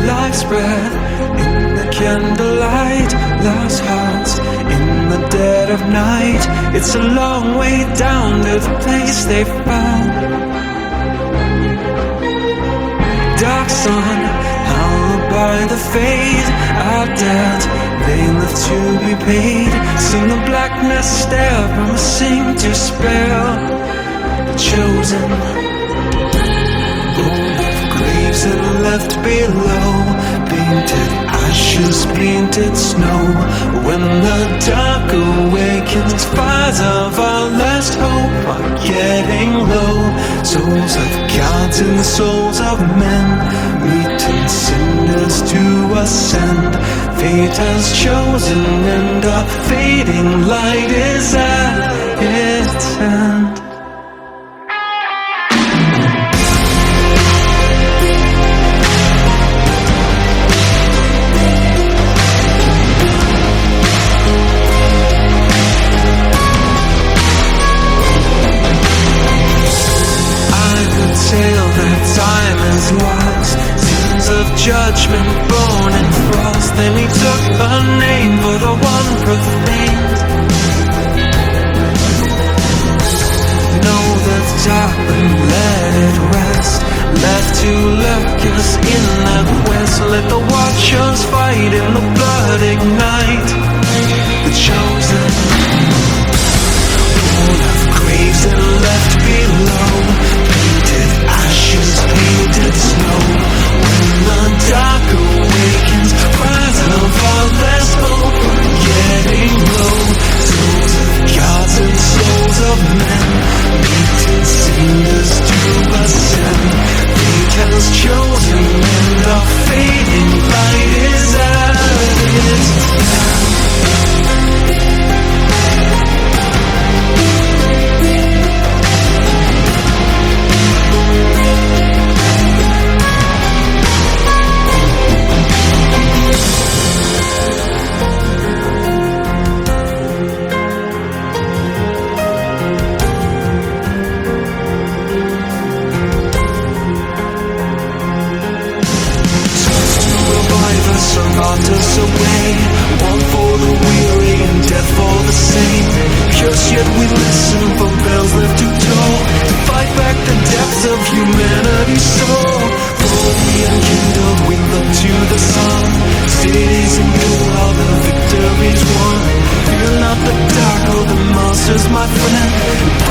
life's breath in the candlelight, lost hearts in the dead of night. It's a long way down to the place they found. Dark sun, hallowed by the fade, our debt, they live to be paid. Seen the blackness stare from a sing to spare. The chosen, graves and left below, painted ashes, painted snow. When the dark awakens, fires of our last hope are getting low. Souls of gods and souls of men, meeting cinders to ascend. Fate has chosen and our fading light is at its end. Tale that time is lost, sins of judgment born in frost. Then he took a name for the one profaned. Know the darkling, let it rest, left to lurk us in that quest. Let the watchers fight in the blood ignite. The chosen, full of graves and left below, painted ashes, painted snow. When the dark awakens, cries of our last hope are getting low. Souls of gods and souls of men, meeting cinders to ascend. Fate has chosen and our fading light is at its end. Brought us away, one for the weary and death for the saint. Curse yet we listen for bells left to toll, to fight back the depths of humanity's soul. For we enkindled, we look to the sun. Cities and good, all the victories won. Fear not the dark or the monsters, my friend.